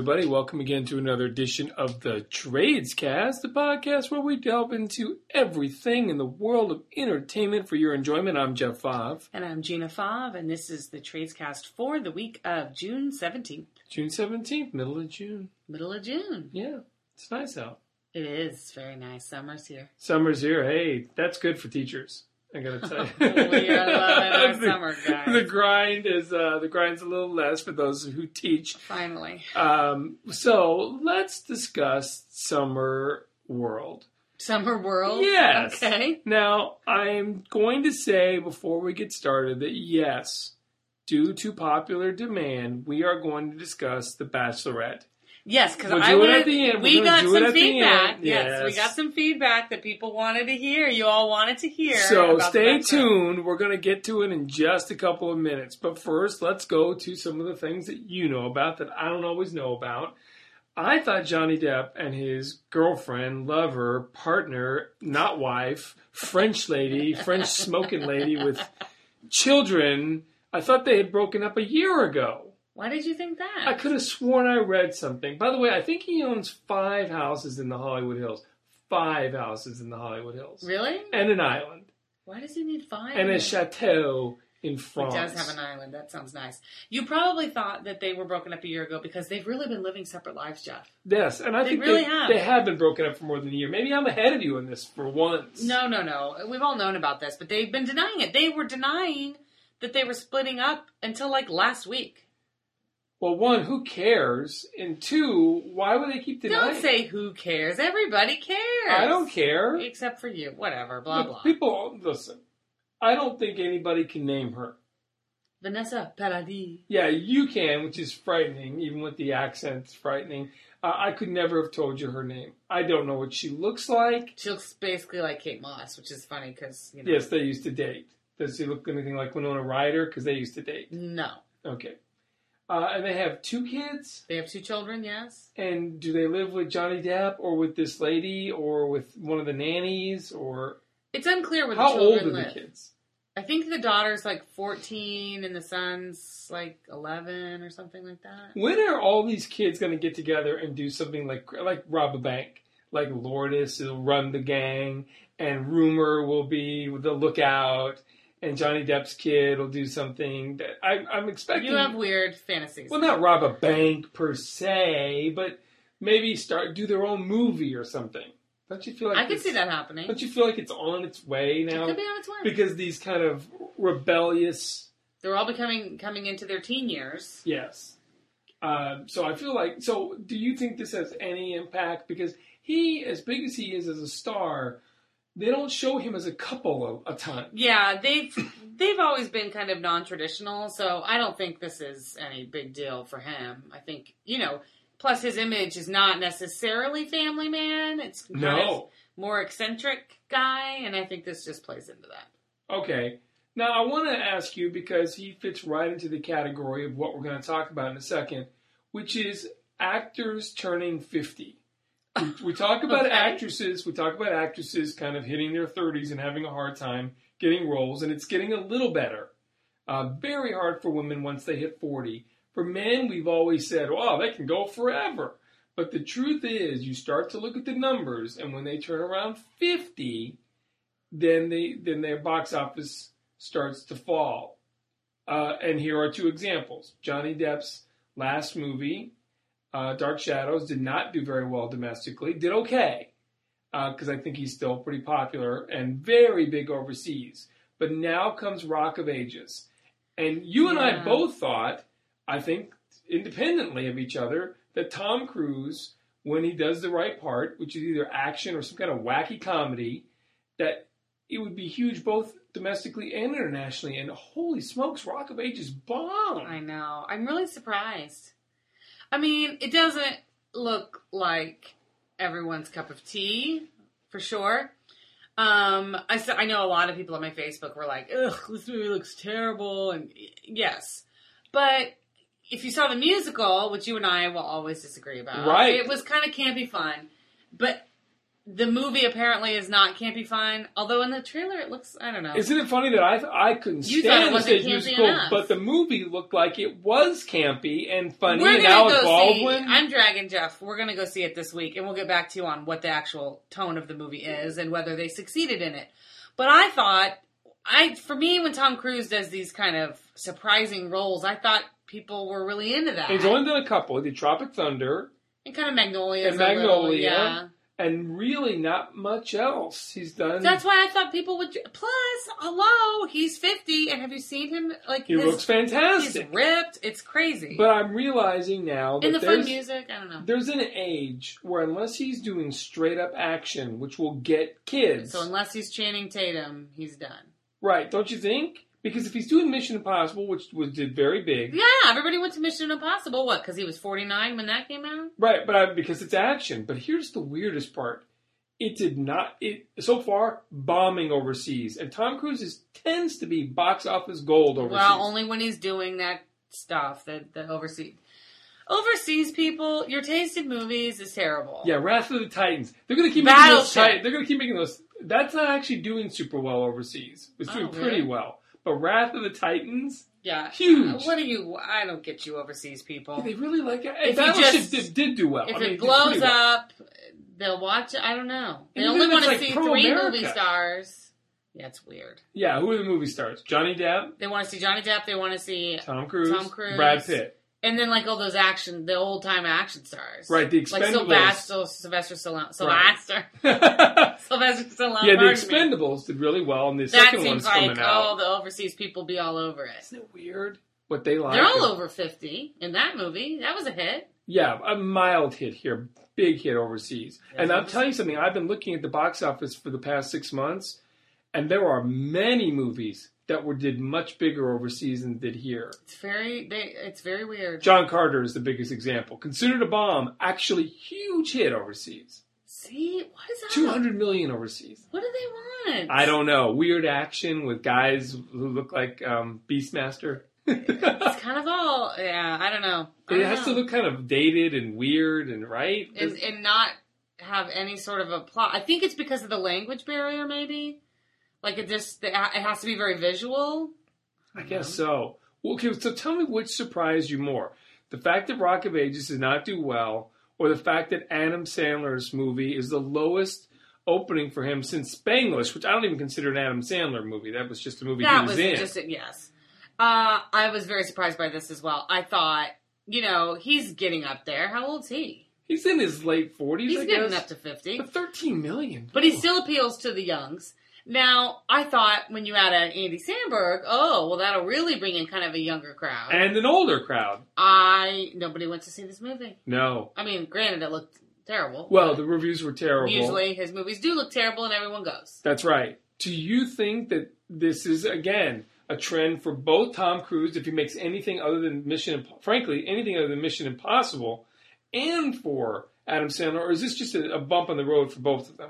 everybody. Welcome again to another edition of the Tradescast, the podcast where we delve into everything in the world of entertainment for your enjoyment. I'm Jeff Favre. And I'm Gina Favre, and this is the Tradescast for the week of June 17th. June 17th, middle of June. Middle of June. Yeah, it's nice out. It is very nice. Summer's here. Summer's here. Hey, that's good for teachers. I gotta tell you. We are loving our summer, guys. The grind's a little less for those who teach. Finally. So let's discuss Summer World. Summer World? Yes. Okay. Now, I'm going to say before we get started that yes, due to popular demand, we are going to discuss The Bachelorette. Yes, because we got some feedback. Yes, we got some feedback that people wanted to hear. You all wanted to hear. So stay tuned. We're going to get to it in just a couple of minutes. But first, let's go to some of the things that you know about that I don't always know about. I thought Johnny Depp and his girlfriend, lover, partner, not wife, French lady, French smoking lady with children, I thought they had broken up a year ago. Why did you think that? I could have sworn I read something. By the way, I think he owns 5 houses in the Hollywood Hills. 5 houses in the Hollywood Hills. Really? And an island. Why does he need 5? And a chateau in France. He does have an island. That sounds nice. You probably thought that they were broken up a year ago because they've really been living separate lives, Jeff. Yes, and I think they have been broken up for more than a year. Maybe I'm ahead of you in this for once. No. We've all known about this, but they've been denying it. They were denying that they were splitting up until like last week. Well, 1, who cares? And 2, why would they keep denying? Don't say who cares. Everybody cares. I don't care. Except for you. Whatever. Blah, blah. People, listen, I don't think anybody can name her. Vanessa Paradis. Yeah, you can, which is frightening, even with the accent, it's frightening. I could never have told you her name. I don't know what she looks like. She looks basically like Kate Moss, which is funny because, you know. Yes, they used to date. Does she look anything like Winona Ryder? Because they used to date. No. Okay. And they have 2 kids? They have 2 children, yes. And do they live with Johnny Depp or with this lady or with one of the nannies or... It's unclear where the children live. How old are the kids? I think the daughter's like 14 and the son's like 11 or something like that. When are all these kids going to get together and do something like rob a bank? Like Lourdes will run the gang and Rumor will be the lookout... And Johnny Depp's kid will do something that I'm expecting. You have weird fantasies. Well, not rob a bank per se, but maybe do their own movie or something. Don't you feel like I could see that happening? Don't you feel like it's on its way now? It could be on its way. Because these kind of rebellious... They're all coming into their teen years. Yes. So I feel like... So do you think this has any impact? Because he, as big as he is as a star... They don't show him as a couple a ton. Yeah, they've always been kind of non-traditional, so I don't think this is any big deal for him. I think, plus his image is not necessarily family man. It's kind of more eccentric guy, and I think this just plays into that. Okay. Now, I want to ask you, because he fits right into the category of what we're going to talk about in a second, which is actors turning 50. We talk about actresses. We talk about actresses kind of hitting their 30s and having a hard time getting roles, and it's getting a little better. Very hard for women once they hit 40. For men, we've always said, "Well, they can go forever." But the truth is, you start to look at the numbers, and when they turn around 50, then their box office starts to fall. And here are 2 examples: Johnny Depp's last movie. Dark Shadows did not do very well domestically. Did okay, because I think he's still pretty popular and very big overseas. But now comes Rock of Ages. And you and I both thought, I think independently of each other, that Tom Cruise, when he does the right part, which is either action or some kind of wacky comedy, that it would be huge both domestically and internationally. And holy smokes, Rock of Ages bombed. I know. I'm really surprised. I mean, it doesn't look like everyone's cup of tea, for sure. I know a lot of people on my Facebook were like, "Ugh, this movie looks terrible," and yes. But if you saw the musical, which you and I will always disagree about, right? It was kind of campy fun. But the movie apparently is not campy fine. Although in the trailer it looks, I don't know. Isn't it funny that I couldn't You thought it stand the wasn't stage campy musical, enough. but the movie looked like it was campy and funny. We're And gonna Alec go Baldwin. see. I'm dragging Jeff. We're gonna go see it this week, and we'll get back to you on what the actual tone of the movie is and whether they succeeded in it. But I thought, for me, when Tom Cruise does these kind of surprising roles, I thought people were really into that. He's only done a couple. He did Tropic Thunder And kind of Magnolia. and Magnolia, and really not much else he's done. That's why I thought people would. Plus, hello, he's 50, and have you seen him? Like he looks fantastic. He's ripped. It's crazy. But I'm realizing now that and the fun music, I don't know. There's an age where unless he's doing straight up action, which will get kids. So unless he's Channing Tatum, he's done. Right, don't you think? Because if he's doing Mission Impossible, which did very big. Yeah, everybody went to Mission Impossible. What, because he was 49 when that came out? Right, because it's action. But here's the weirdest part. It did not, so far, bombing overseas. And Tom Cruise tends to be box office gold overseas. Well, only when he's doing that stuff, the overseas. Overseas people, your taste in movies is terrible. Yeah, Wrath of the Titans. They're going to keep Battleship. They're going to keep making those. That's not actually doing super well overseas. It's doing pretty well. But Wrath of the Titans, huge. I don't get you overseas people. Yeah, they really like it. If Battleship did do well. If it blows up, they'll watch it. I don't know. They only want to see 3 movie stars. Yeah, it's weird. Yeah, who are the movie stars? Johnny Depp. They want to see Johnny Depp. They want to see Tom Cruise. Brad Pitt. And then, like, all those the old-time action stars. Right, the Expendables. Like Sylvester Stallone. Sylvester Stallone. Yeah, the Expendables did really well, and the second one's coming out. That seems like, the overseas people be all over it. Isn't it weird what they like? They're all over 50 in that movie. That was a hit. Yeah, a mild hit here. Big hit overseas. And I'm telling you something, I've been looking at the box office for the past 6 months, and there are many movies that did much bigger overseas than did here. It's very weird. John Carter is the biggest example. Considered a Bomb, actually huge hit overseas. See, what is that? 200 million overseas. What do they want? I don't know. Weird action with guys who look like Beastmaster. It's kind of all, I don't know. It has to look kind of dated and weird and right. And not have any sort of a plot. I think it's because of the language barrier, maybe. Like, it has to be very visual. I guess so. Well, okay, so tell me which surprised you more. The fact that Rock of Ages did not do well, or the fact that Adam Sandler's movie is the lowest opening for him since Spanglish, which I don't even consider an Adam Sandler movie. That was just a movie he was in. Yes. I was very surprised by this as well. I thought, he's getting up there. How old's he? He's in his late 40s, He's getting up to 50. But 13 million. But he still appeals to the youngs. Now, I thought when you add Andy Samberg, that'll really bring in kind of a younger crowd. And an older crowd. Nobody went to see this movie. No. I mean, granted, it looked terrible. Well, the reviews were terrible. Usually his movies do look terrible and everyone goes. That's right. Do you think that this is, again, a trend for both Tom Cruise, if he makes anything other than anything other than Mission Impossible, and for Adam Sandler, or is this just a bump on the road for both of them?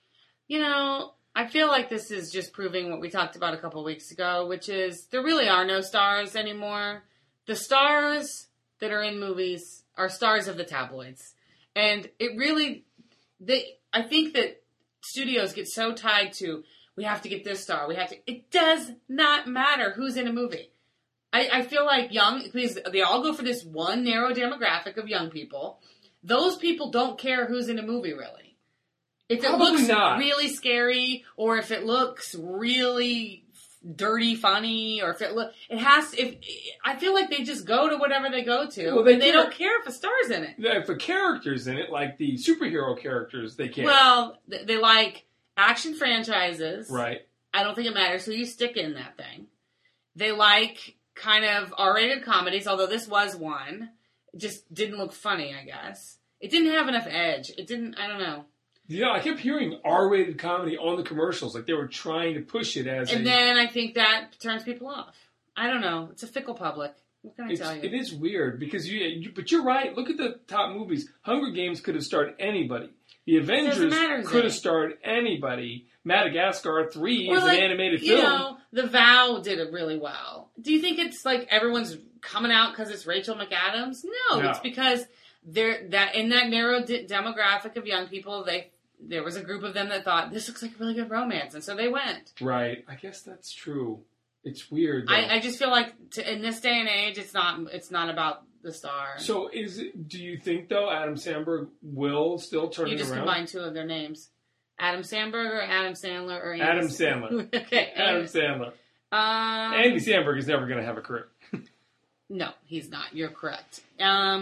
I feel like this is just proving what we talked about a couple weeks ago, which is there really are no stars anymore. The stars that are in movies are stars of the tabloids. And it really, I think that studios get so tied to, we have to get this star, it does not matter who's in a movie. I feel like because they all go for this one narrow demographic of young people. Those people don't care who's in a movie, really. If it looks really scary, or if it looks really dirty, funny, or I feel like they just go to whatever they go to, and they don't care if a star's in it. If a character's in it, like the superhero characters, they care. Well, they like action franchises. Right. I don't think it matters who you stick in that thing. They like kind of R-rated comedies, although this was one. It just didn't look funny, I guess. It didn't have enough edge. I don't know. Yeah, I kept hearing R-rated comedy on the commercials, like they were trying to push it as And then I think that turns people off. I don't know. It's a fickle public. What can I tell you? It is weird, because but you're right. Look at the top movies. Hunger Games could have starred anybody. The Avengers could have starred anybody. Madagascar 3 is an animated film. The Vow did it really well. Do you think it's like everyone's coming out because it's Rachel McAdams? No, it's because in that narrow demographic of young people, there was a group of them that thought, this looks like a really good romance, and so they went. Right. I guess that's true. It's weird, though. I just feel like in this day and age, it's not about the star. So do you think, though, Adam Sandberg will still turn it around? You just combined two of their names. Adam Sandberg or Adam Sandler or Andy Adam Sandler. Okay. Adam Sandler. Andy Samberg is never going to have a career. No, he's not. You're correct. Do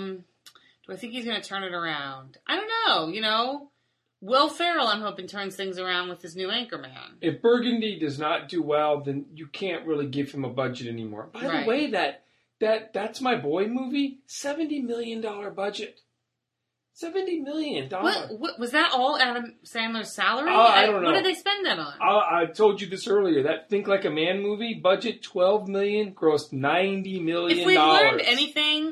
I think he's going to turn it around? I don't know. You know, Will Ferrell, I'm hoping, turns things around with his new Anchorman. If Burgundy does not do well, then you can't really give him a budget anymore. By the way, That's My Boy movie, $70 million budget. $70 million. What was that all Adam Sandler's salary? I don't know. What did they spend that on? I told you this earlier. That Think Like a Man movie, budget $12 million, grossed $90 million. If we learned anything,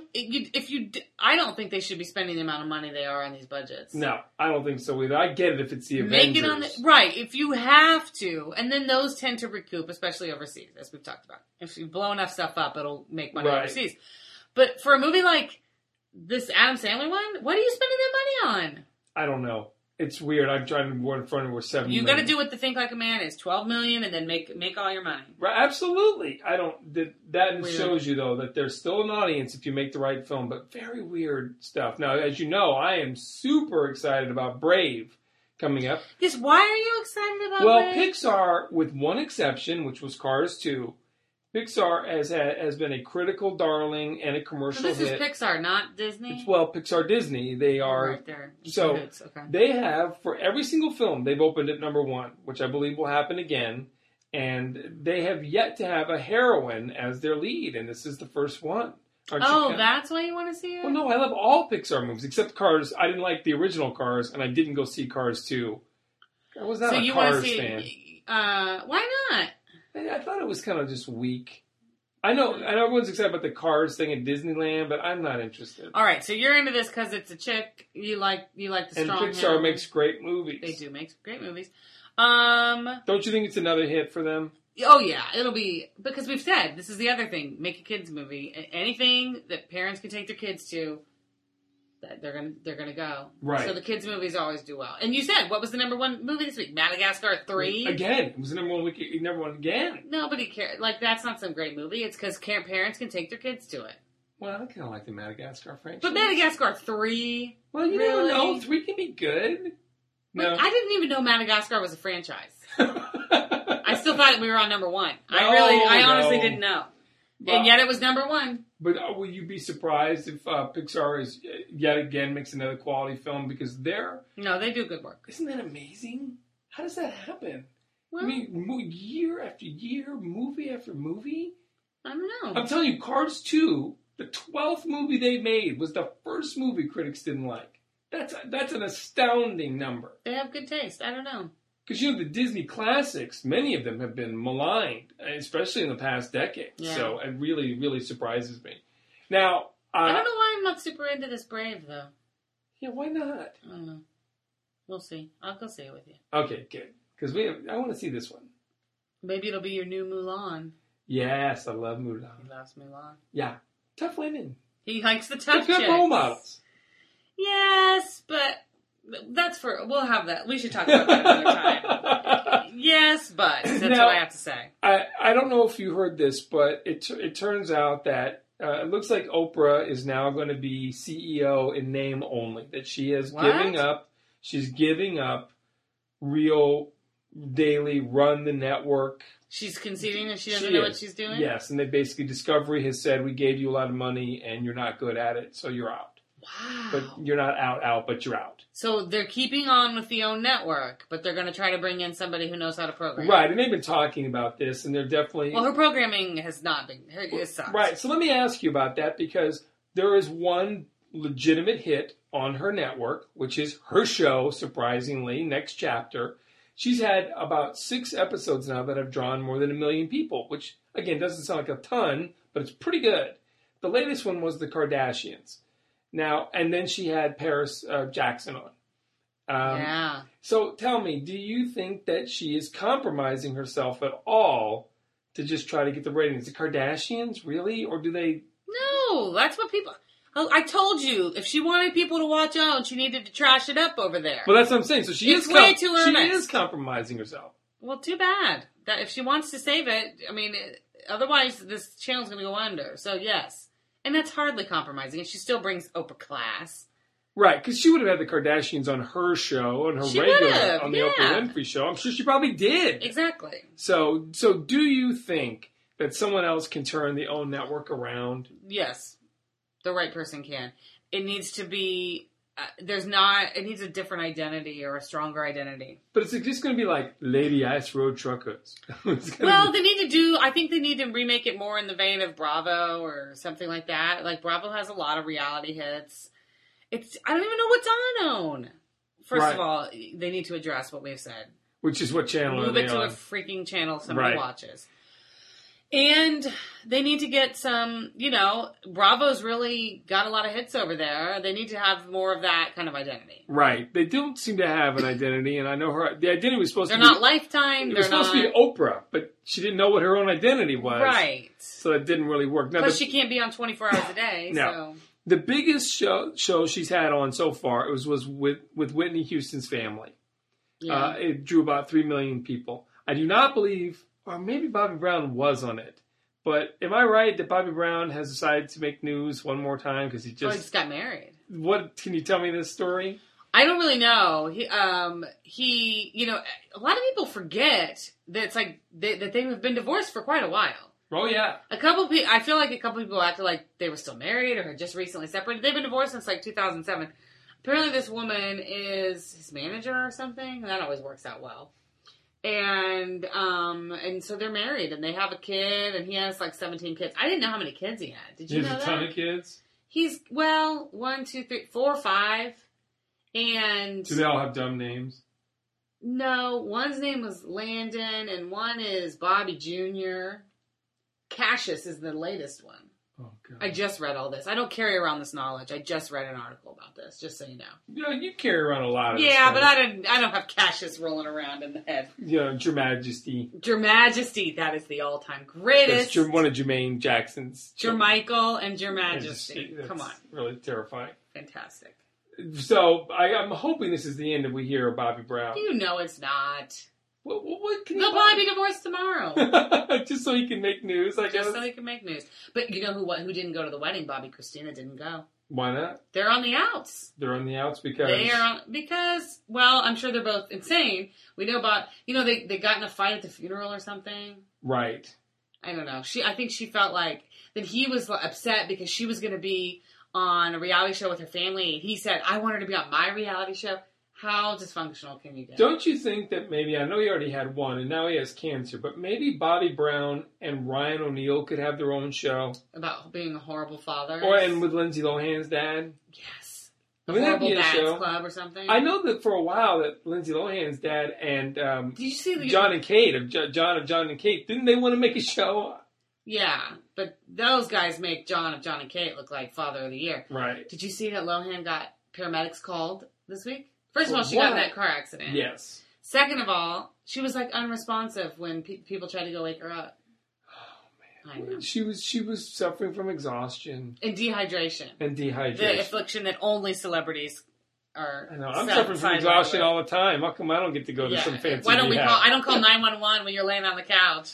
I don't think they should be spending the amount of money they are on these budgets. No, I don't think so either. I get it if it's the Avengers. Make it right, if you have to. And then those tend to recoup, especially overseas, as we've talked about. If you blow enough stuff up, it'll make money overseas. But for a movie like this Adam Sandler one, what are you spending that money on? I don't know. It's weird. I'm trying to go in front of where $7 million. You got to do what the Think Like a Man is, $12 million, and then make all your money. Right, absolutely. That shows you though that there's still an audience if you make the right film, but very weird stuff. Now, as you know, I am super excited about Brave coming up. Yes. Why are you excited about Brave? Well, Pixar, with one exception, which was Cars 2. Pixar has been a critical darling and a commercial hit. This is Pixar, not Disney? Pixar Disney. They are. Right there. So okay. They have, for every single film, they've opened at number 1, which I believe will happen again. And they have yet to have a heroine as their lead, and this is the first one. That's why you want to see it? Well, no, I love all Pixar movies, except Cars. I didn't like the original Cars, and I didn't go see Cars 2. I was not a Cars fan. Why not? I thought it was kind of just weak. I know everyone's excited about the Cars thing at Disneyland, but I'm not interested. All right, so you're into this because it's a chick. You like the strong. And Pixar makes great movies. They do make great movies. Don't you think it's another hit for them? Oh yeah, it'll be, because we've said this is the other thing. Make a kids movie. Anything that parents can take their kids to, that they're gonna go. Right. So the kids' movies always do well. And you said, what was the number 1 movie this week? Madagascar 3? Again, it was the number 1 week. Number 1 again. Nobody cares. Like, that's not some great movie. It's because parents can take their kids to it. Well, I kind of like the Madagascar franchise. But Madagascar 3? Well, you never know. 3 can be good. No. I didn't even know Madagascar was a franchise. I still thought we were on number 1. I honestly didn't know. And yet it was number 1. But will you be surprised if Pixar is yet again makes another quality film, because No, they do good work. Isn't that amazing? How does that happen? Well, I mean, year after year, movie after movie. I don't know. I'm telling you, Cars 2, the 12th movie they made, was the first movie critics didn't like. That's an astounding number. They have good taste. I don't know. Because, the Disney classics, many of them have been maligned, especially in the past decade. Yeah. So it really, really surprises me. Now, I don't know why I'm not super into this Brave, though. Yeah, why not? I don't know. We'll see. I'll go see it with you. Okay, good. Because I want to see this one. Maybe it'll be your new Mulan. Yes, I love Mulan. He loves Mulan. Yeah. Tough women. He likes the tough chicks. Good role models. Yes, but we'll have that. We should talk about that another time. Yes, but that's what I have to say. I don't know if you heard this, but it turns out that it looks like Oprah is now going to be CEO in name only. That she is giving up. She's giving up real daily run the network. She's conceding that she doesn't know what she's doing? Yes, and they basically, Discovery has said, we gave you a lot of money and you're not good at it, so you're out. Wow. But you're not out, but you're out. So they're keeping on with the OWN network, but they're going to try to bring in somebody who knows how to program. Right, and they've been talking about this, and they're definitely... Well, her programming has not been... It sucks. Right, so let me ask you about that, because there is one legitimate hit on her network, which is her show, surprisingly, Next Chapter. She's had about 6 episodes now that have drawn more than 1 million people, which, again, doesn't sound like a ton, but it's pretty good. The latest one was The Kardashians. Now, and then she had Paris Jackson on. Yeah. So tell me, do you think that she is compromising herself at all to just try to get the ratings? The Kardashians, really? Or do they... No, that's what people... Oh, I told you, if she wanted people to watch out, she needed to trash it up over there. Well, that's what I'm saying. So she It's way too she earnest. is compromising herself. Well, too bad. That if she wants to save it, I mean, otherwise this channel's going to go under. So yes, and that's hardly compromising. And she still brings upper class. Right, because she would have had the Kardashians on her show, on her She regular, would've, on the yeah. Oprah Winfrey show. I'm sure she probably did. Exactly. So do you think that someone else can turn the OWN network around? Yes, the right person can. It needs to be. It needs a different identity or a stronger identity. But it's just going to be like Lady Ice Road Truckers. Well, they need to I think they need to remake it more in the vein of Bravo or something like that. Like, Bravo has a lot of reality hits. I don't even know what's on OWN. First of all, they need to address what we've said. Which is what channel Move are they it to on? a freaking channel somebody watches. And they need to get some, Bravo's really got a lot of hits over there. They need to have more of that kind of identity. Right. They don't seem to have an identity, and I know the identity was supposed They're to be... not Lifetime. It was supposed to be Oprah, but she didn't know what her own identity was. Right. So it didn't really work. Now, Plus, she can't be on 24 hours a day, No. so... The biggest show she's had on so far was with Whitney Houston's Family. Yeah. It drew about 3 million people. I do not believe, or maybe Bobby Brown was on it. But am I right that Bobby Brown has decided to make news one more time because he he just... just got married. What can you tell me this story? I don't really know. He a lot of people forget that it's like that they have been divorced for quite a while. Oh, yeah. I feel like a couple people acted like they were still married or had just recently separated. They've been divorced since like 2007. Apparently this woman is his manager or something, and that always works out well. And so they're married, and they have a kid, and he has like 17 kids. I didn't know how many kids he had. Did you know that? He has a ton of kids? He's, 1, 2, 3, 4, 5. And... Do they all have dumb names? No, one's name was Landon, and one is Bobby Jr. Cassius is the latest one. Oh, God. I just read all this. I don't carry around this knowledge. I just read an article about this, just so you know. You carry around a lot of this Yeah, stuff. but I don't have Cassius rolling around in the head. Your Majesty. Your Majesty, that is the all-time greatest. That's one of Jermaine Jackson's. Jermichael and Your Majesty. That's Come on. Really terrifying. Fantastic. So, I'm hoping this is the end that we hear of Bobby Brown. You know it's not. What can They'll probably be divorced tomorrow. Just so he can make news, I guess? Just so he can make news. But you know who didn't go to the wedding? Bobby Christina didn't go. Why not? They're on the outs. They're on the outs because... Well, I'm sure they're both insane. We know about, they got in a fight at the funeral or something. Right. I don't know. I think she felt like that he was upset because she was going to be on a reality show with her family. He said, I want her to be on my reality show. How dysfunctional can you get? Don't you think that maybe, I know he already had one and now he has cancer, but maybe Bobby Brown and Ryan O'Neal could have their own show? About being a horrible father? And with Lindsay Lohan's dad? Yes. I mean, that'd Horrible be a Dads show. Club or something? I know that for a while that Lindsay Lohan's dad and Did you see John and Kate, of John and Kate, didn't they want to make a show? Yeah, but those guys make John and Kate look like Father of the Year. Right. Did you see that Lohan got paramedics called this week? First of all, she got in that car accident. Yes. Second of all, she was like unresponsive when people tried to go wake her up. Oh man, I know. She was suffering from exhaustion And dehydration. The affliction that only celebrities are. I know. I'm suffering from exhaustion all the time. How come I don't get to go to some fancy Why don't we rehab? call? I don't call 911 when you're laying on the couch.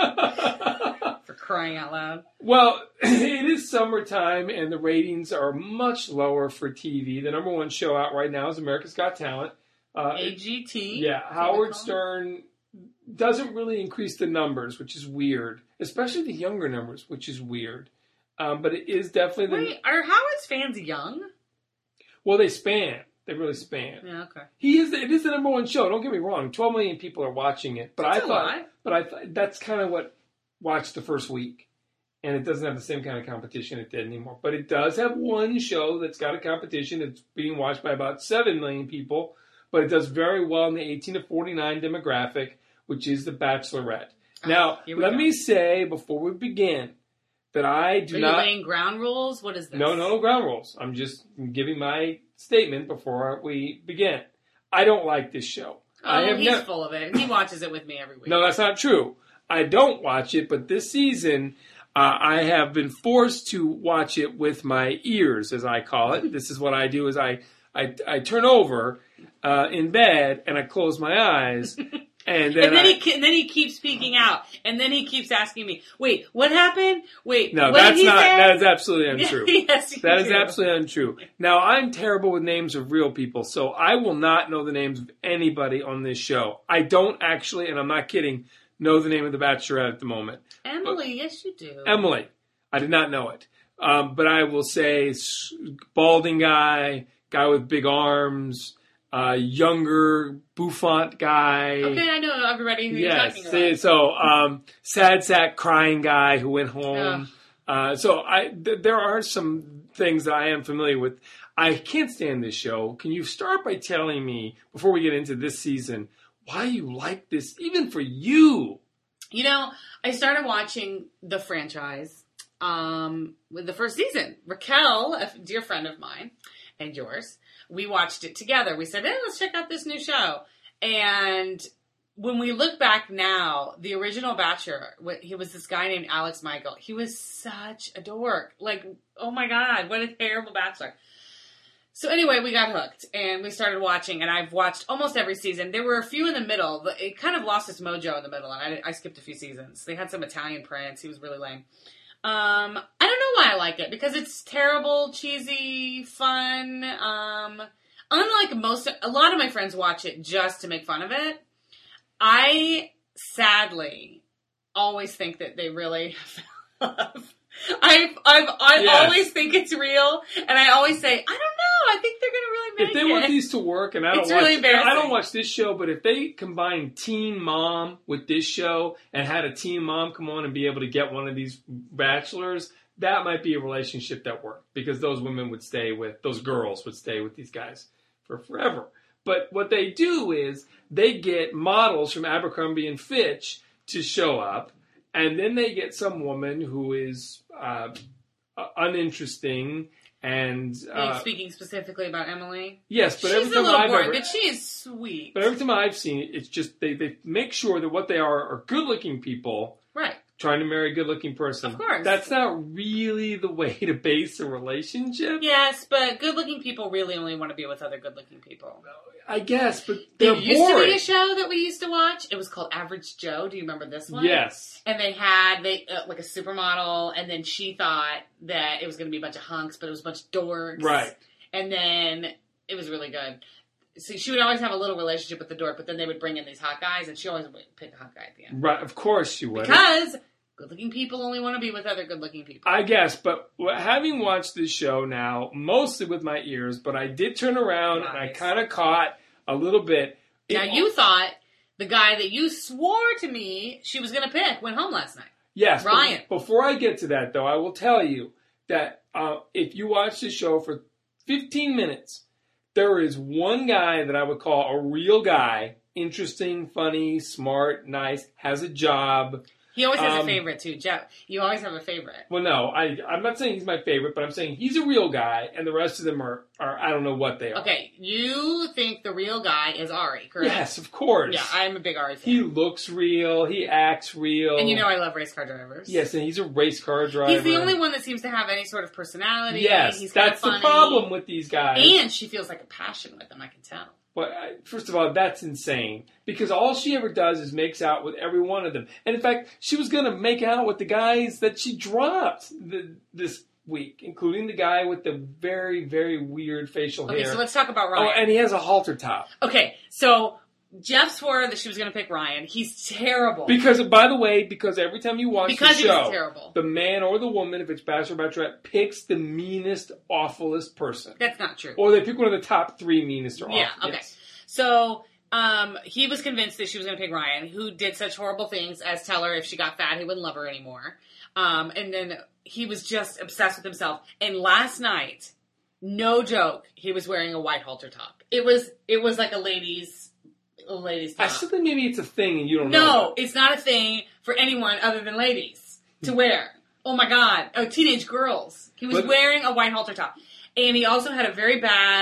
For crying out loud. Well, it is summertime, and the ratings are much lower for TV. The number one show out right now is America's Got Talent. AGT. Yeah, Howard Stern doesn't really increase the numbers, which is weird, especially the younger numbers, which is weird. But it is definitely Wait, are Howard's fans young? Well, they span. They really span. Yeah, okay. It is the number one show. Don't get me wrong. 12 million people are watching it, but I thought that's kind of what watched the first week, and it doesn't have the same kind of competition it did anymore. But it does have one show that's got a competition. It's being watched by about 7 million people, but it does very well in the 18 to 49 demographic, which is The Bachelorette. Now, let me say before we begin that I do not. Are you laying ground rules? What is this? No ground rules. I'm just giving my statement before we begin. I don't like this show. He's full of it. He watches it with me every week. No, that's not true. I don't watch it, but this season, I have been forced to watch it with my ears, as I call it. This is what I do: is I turn over in bed and I close my eyes. And then he keeps peeking out, and then he keeps asking me, "Wait, what happened? Wait, no, what that's did he not. say?" That is absolutely untrue. Yes, that is absolutely untrue. Now, I'm terrible with names of real people, so I will not know the names of anybody on this show. I don't actually, and I'm not kidding, know the name of the Bachelorette at the moment. Emily, yes, you do. Emily, I did not know it, but I will say balding guy with big arms. Younger bouffant guy. Okay, I know everybody who you're talking about. So, sad sack crying guy who went home. There are some things that I am familiar with. I can't stand this show. Can you start by telling me, before we get into this season, why you like this, even for you? You know, I started watching the franchise with the first season. Raquel, a dear friend of mine and yours, we watched it together. We said, let's check out this new show. And when we look back now, the original Bachelor, he was this guy named Alex Michael. He was such a dork. Like, oh my God, what a terrible Bachelor. So anyway, we got hooked and we started watching, and I've watched almost every season. There were a few in the middle. It kind of lost its mojo in the middle, and I skipped a few seasons. They had some Italian prince. He was really lame. I don't know why I like it, because it's terrible, cheesy, fun. Unlike a lot of my friends watch it just to make fun of it. I sadly always think that they really I always think it's real, and I always say, I don't know, I think they're going to really make it. If they want these to work, and I don't watch this show, but if they combine Teen Mom with this show and had a Teen Mom come on and be able to get one of these bachelors, that might be a relationship that worked, because those girls would stay with these guys for forever. But what they do is they get models from Abercrombie and Fitch to show up, and then they get some woman who is uninteresting and... speaking specifically about Emily? Yes, but she's a little boring, but she is sweet. But every time I've seen it, it's just they make sure that what they are good-looking people. Right. Trying to marry a good-looking person. Of course. That's not really the way to base a relationship. Yes, but good-looking people really only want to be with other good-looking people. I guess, but they're boring. There used to be a show that we used to watch. It was called Average Joe. Do you remember this one? Yes. And they had like a supermodel, and then she thought that it was going to be a bunch of hunks, but it was a bunch of dorks. Right. And then it was really good. So she would always have a little relationship with the dork, but then they would bring in these hot guys, and she always would pick a hot guy at the end. Right, of course she would. Because good-looking people only want to be with other good-looking people. I guess, but having watched this show now, mostly with my ears, but I did turn around and I kind of caught a little bit. Now, you thought the guy that you swore to me she was going to pick went home last night. Yes. Ryan. Before I get to that, though, I will tell you that if you watch the show for 15 minutes, there is one guy that I would call a real guy, interesting, funny, smart, nice, has a job. He always has a favorite, too. Jeff, you always have a favorite. Well, no, I'm not saying he's my favorite, but I'm saying he's a real guy, and the rest of them are I don't know what they are. Okay, you think the real guy is Ari, correct? Yes, of course. Yeah, I'm a big Ari fan. He looks real, he acts real. And you know I love race car drivers. Yes, and he's a race car driver. He's the only one that seems to have any sort of personality. Yes, he's that's funny. the problem with these guys. And she feels like a passion with him, I can tell. But first of all, that's insane. Because all she ever does is makes out with every one of them. And in fact, she was going to make out with the guys that she dropped this week, including the guy with the very, very weird facial hair. Okay, so let's talk about Ryan. Oh, and he has a halter top. Okay, so Jeff swore that she was going to pick Ryan. He's terrible. Because, by the way, every time you watch the show, he's terrible. The man or the woman, if it's Bachelor or Bachelorette, picks the meanest, awfulest person. That's not true. Or they pick one of the top 3 meanest or awful. Yeah, okay. Yes. So, he was convinced that she was going to pick Ryan, who did such horrible things as tell her if she got fat, he wouldn't love her anymore. And then he was just obsessed with himself. And last night, no joke, he was wearing a white halter top. It was like a lady's top. I still think maybe it's a thing and you don't know. No, it's not a thing for anyone other than ladies to wear. Oh my God. Oh, teenage girls. He was wearing a white halter top. And he also had a very bad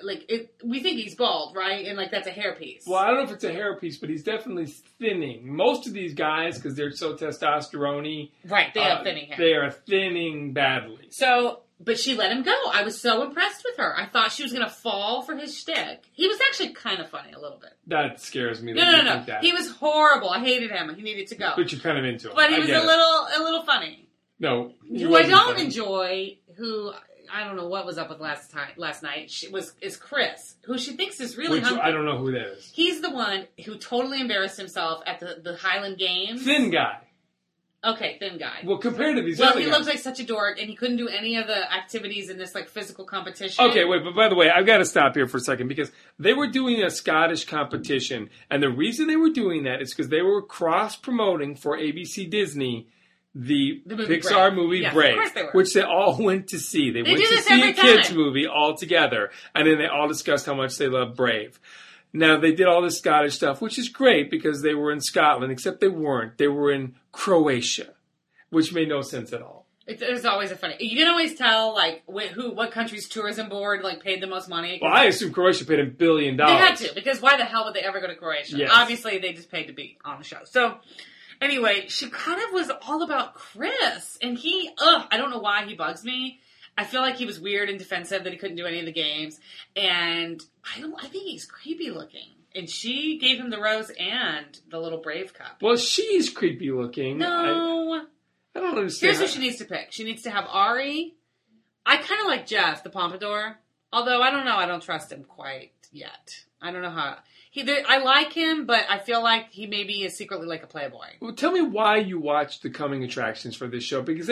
we think he's bald, right? And like that's a hairpiece. Well, I don't know if it's a hairpiece, but he's definitely thinning. Most of these guys, because they're so testosterone-y, right? They have thinning hair. They are thinning badly. So, but she let him go. I was so impressed with her. I thought she was going to fall for his shtick. He was actually kind of funny a little bit. That scares me. No. He was horrible. I hated him. He needed to go. But you're kind of into him. But he was a little funny. No, who I don't enjoy. Who I don't know what was up with last night. Is Chris, who she thinks is really hunky. I don't know who that is. He's the one who totally embarrassed himself at the Highland Games. Thin guy. Okay, thin guy. Well, compared to these other guys. He looks like such a dork, and he couldn't do any of the activities in this like physical competition. Okay, wait, but by the way, I've got to stop here for a second because they were doing a Scottish competition, and the reason they were doing that is because they were cross-promoting for ABC Disney the movie Pixar movie Brave, of course they were. which they all went to see. They went to see a kids movie all together, and then they all discussed how much they love Brave. Now, they did all this Scottish stuff, which is great because they were in Scotland, except they weren't. They were in Croatia, which made no sense at all. It's always a funny. You can always tell, like, what country's tourism board, like, paid the most money. Well, I assume Croatia paid $1 billion. They had to, because why the hell would they ever go to Croatia? Yes. Obviously, they just paid to be on the show. So, anyway, she kind of was all about Chris, and I don't know why he bugs me. I feel like he was weird and defensive that he couldn't do any of the games, and I think he's creepy looking. And she gave him the rose and the little Brave cup. Well, she's creepy looking. No. I don't understand. Here's who she needs to pick. She needs to have Ari. I kind of like Jeff, the Pompadour. Although, I don't know. I don't trust him quite yet. I don't know how. I like him, but I feel like he maybe is secretly like a playboy. Well, tell me why you watched the coming attractions for this show. Because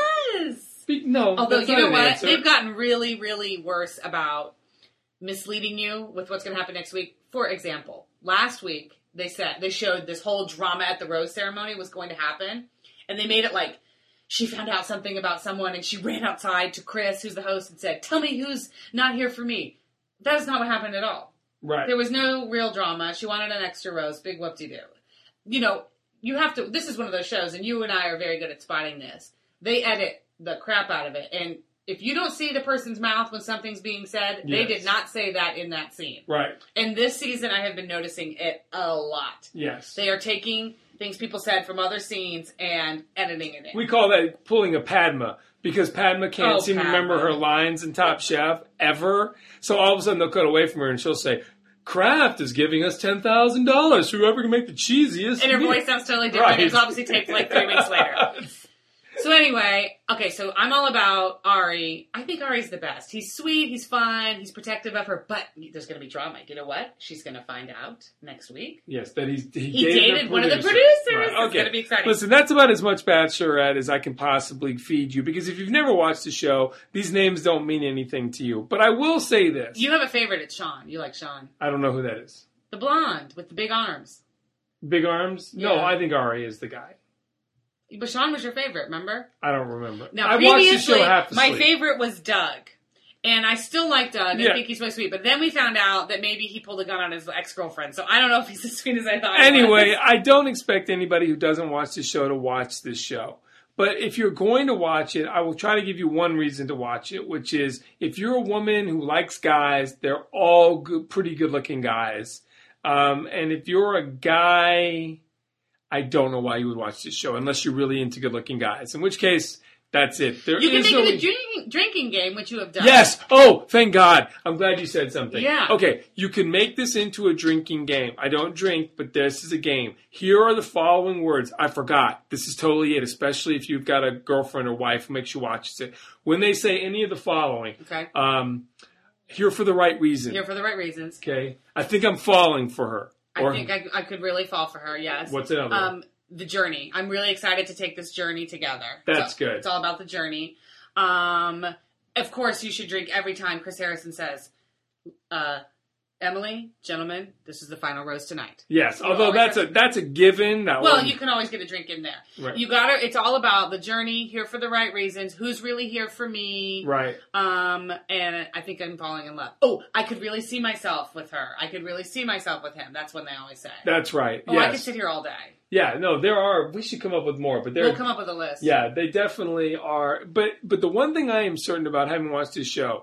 No. Although, you know what? Answer. They've gotten really, really worse about misleading you with what's going to happen next week. For example, last week they showed this whole drama at the rose ceremony was going to happen, and they made it like she found out something about someone and she ran outside to Chris, who's the host, and said, "Tell me who's not here for me." That is not what happened at all. Right. There was no real drama. She wanted an extra rose. Big whoop-de-doo. You know, you have to. This is one of those shows, and you and I are very good at spotting this. They edit the crap out of it, and if you don't see the person's mouth when something's being said, They did not say that in that scene. Right. And this season, I have been noticing it a lot. Yes. They are taking things people said from other scenes and editing it in. We call that pulling a Padma, because Padma can't seem to remember her lines in Top Chef ever. So all of a sudden they'll cut away from her and she'll say, Kraft is giving us $10,000. Whoever can make the cheesiest. And her voice sounds totally different. Right. It was obviously taped like 3 weeks later. So anyway, okay, so I'm all about Ari. I think Ari's the best. He's sweet, he's fun, he's protective of her, but there's going to be drama. You know what? She's going to find out next week. Yes, that he dated one of the producers. Right. Okay. It's going to be exciting. Listen, that's about as much Bachelorette as I can possibly feed you, because if you've never watched the show, these names don't mean anything to you. But I will say this. You have a favorite. It's Sean. You like Sean. I don't know who that is. The blonde with the big arms. Big arms? Yeah. No, I think Ari is the guy. But Sean was your favorite, remember? I don't remember. Now, I watched the show half to my sleep. favorite was Doug. And I still like Doug. Yeah. I think he's so sweet. But then we found out that maybe he pulled a gun on his ex-girlfriend. So I don't know if he's as sweet as I thought he Anyway, was. I don't expect anybody who doesn't watch the show to watch this show. But if you're going to watch it, I will try to give you one reason to watch it, which is if you're a woman who likes guys, they're all good, pretty good-looking guys. And if you're a guy, I don't know why you would watch this show unless you're really into good-looking guys. In which case, that's it. You can make it a drinking game, which you have done. Yes. Oh, thank God. I'm glad you said something. Yeah. Okay, you can make this into a drinking game. I don't drink, but this is a game. Here are the following words. I forgot. This is totally it, especially if you've got a girlfriend or wife who makes you watch it. When they say any of the following, okay. Here for the right reason. Here for the right reasons. Okay. I think I'm falling for her. I think I could really fall for her, yes. What's the other one? The journey. I'm really excited to take this journey together. That's good. It's all about the journey. Of course, you should drink every time Chris Harrison says, Emily, gentlemen, this is the final rose tonight. Yes, although that's a given. You can always get a drink in there. Right. You got to. It's all about the journey. Here for the right reasons. Who's really here for me? Right. And I think I'm falling in love. Oh, I could really see myself with her. I could really see myself with him. That's what they always say. That's right. Oh, yes. I could sit here all day. Yeah, no, there are. We should come up with more, but we'll come up with a list. Yeah, they definitely are. But the one thing I am certain about, having watched this show,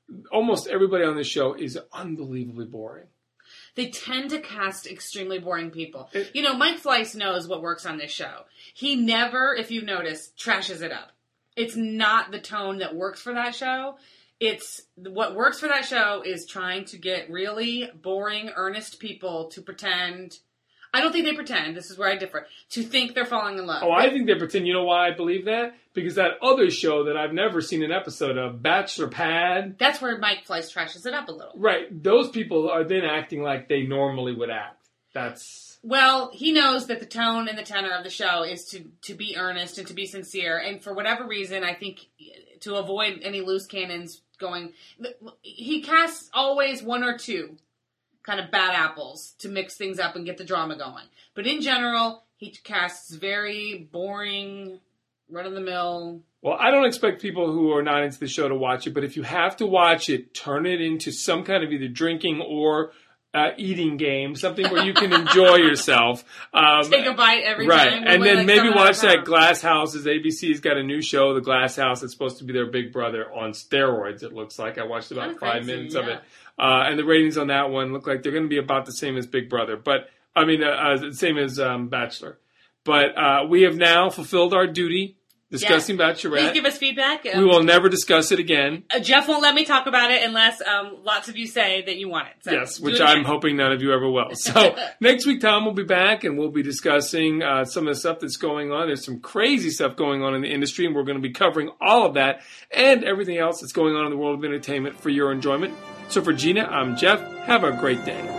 almost everybody on this show is unbelievably boring. They tend to cast extremely boring people. Mike Fleiss knows what works on this show. He never, if you notice, trashes it up. It's not the tone that works for that show. It's what works for that show is trying to get really boring, earnest people to pretend. I don't think they pretend. This is where I differ. To think they're falling in love. Oh, I think they pretend. You know why I believe that? Because that other show that I've never seen an episode of, Bachelor Pad. That's where Mike Fleiss trashes it up a little. Right. Those people are then acting like they normally would act. Well, he knows that the tone and the tenor of the show is to be earnest and to be sincere. And for whatever reason, I think to avoid any loose cannons going, he casts always one or two kind of bad apples to mix things up and get the drama going. But in general, he casts very boring, run-of-the-mill. Well, I don't expect people who are not into the show to watch it, but if you have to watch it, turn it into some kind of either drinking or eating game, something where you can enjoy yourself. Take a bite every right. time. Right, and then maybe watch that Glass Houses. ABC's got a new show, The Glass House. It's supposed to be their Big Brother on steroids, it looks like. I watched about 5 minutes of it. And the ratings on that one look like they're going to be about the same as Big Brother. But, same as Bachelor. But we have now fulfilled our duty discussing Bachelorette. Please give us feedback. We will never discuss it again. Jeff won't let me talk about it unless lots of you say that you want it. So yes, which I'm hoping none of you ever will. So next week, Tom will be back, and we'll be discussing some of the stuff that's going on. There's some crazy stuff going on in the industry, and we're going to be covering all of that and everything else that's going on in the world of entertainment for your enjoyment. So for Gina, I'm Jeff. Have a great day.